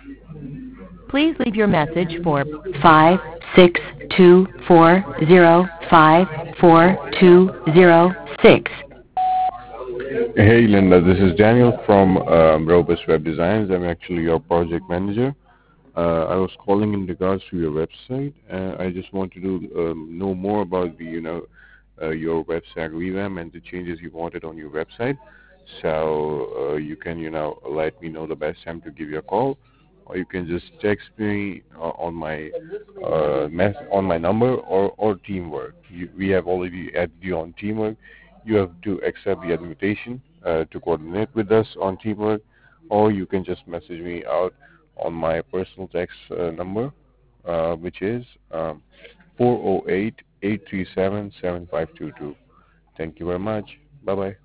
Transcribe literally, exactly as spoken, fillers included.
Please leave your message for five six two four zero five four two zero six. Hey Linda, this is Daniel from um, Robust Web Designs. I'm actually your project manager. Uh, I was calling in regards to your website. Uh, I just wanted to um, know more about the, you know, uh, your website revamp and the changes you wanted on your website. So uh, you can, you know, let me know the best time to give you a call, or you can just text me uh, on my uh, mess on my number or or Teamwork. You, we have already added you on Teamwork. You have to accept the invitation uh, to coordinate with us on Teamwork, or you can just message me out on my personal text uh, number, uh, which is um, four zero eight, eight three seven, seven five two two. Thank you very much. Bye-bye.